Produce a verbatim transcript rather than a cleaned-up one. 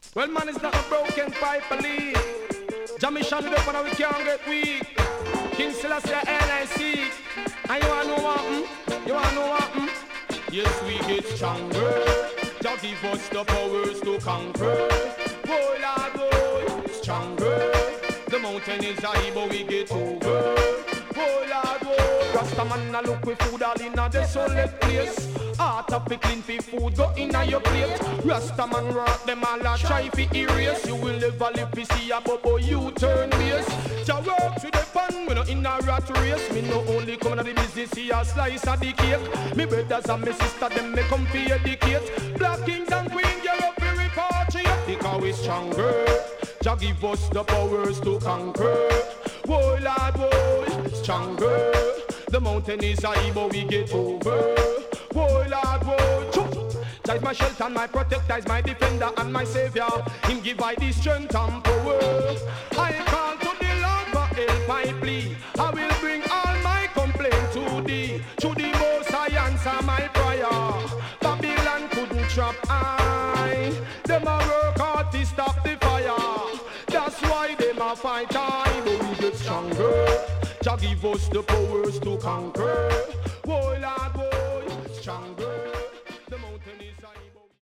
Well, man, it's not a broken pipe, believe. Jammy shot it up and we can't get weak. King Selassie, N I C. And you wanna know what, hmm? You wanna know what, hmm? Yes, we get stronger. Jah give us the powers to conquer. Oh, Lord, oh, stronger. The mountain is high, but we get over. Oh, Lord, oh. Rasta man, a look with food all in a desolate place. Heart of clean fi food go inna your plate. Rasta man rock them all a try fi erase. You will never live fi see a bubble you turn base. Jah work with the pan, we no in a rat race. Me no only come inna the business see a slice of the cake. Me brothers and me sister them me come fi educate. Black kings and queens get up fi repatriate. Because we stronger. Jah give us the powers to conquer. Whoa Lord, whoa, stronger. The mountain is high but we get over. Whoa Lord, whoa, choo. Jah is my shelter and my protector, is my defender and my savior. Him give I the strength and power. I call to the Lord for help I plead. I will bring all my complaint to thee. To the most I answer my prayer. Babylon couldn't trap I. Them a work hard to stop the fire. That's why them a fight I. But we get stronger. Jah give us the powers to conquer. Whoa Lord, whoa, stronger.